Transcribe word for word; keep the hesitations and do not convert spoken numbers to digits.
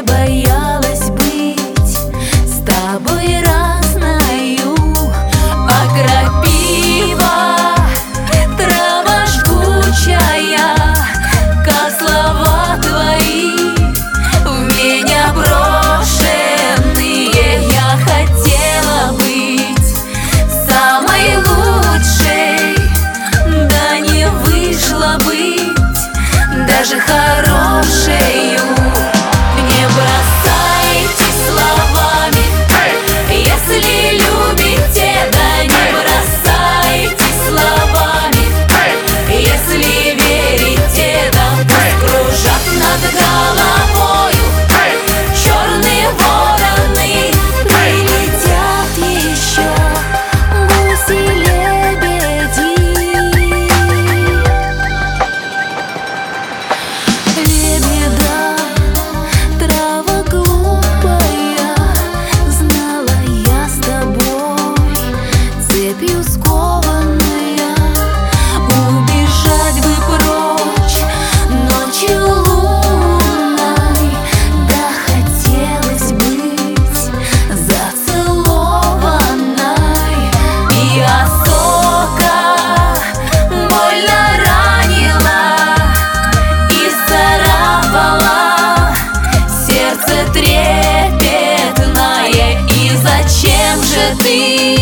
боялась быть с тобой разною, а крапива, трава жгучая, как слова твои в меня брошенные. Я хотела быть самой лучшей, да не вышло быть даже хорошею. Не бросайте словами, если любите, да не бросайте словами, если верите, да пусть кружат над головою черные вороны, прилетят еще гуси-лебеди. Лебеда, трава глупая, знала я с тобой, цепью скованная, убежать бы прочь ночью лунной, да хотелось быть зацелованной. И осока больно ранила и царапала сердце трепетное. И зачем же ты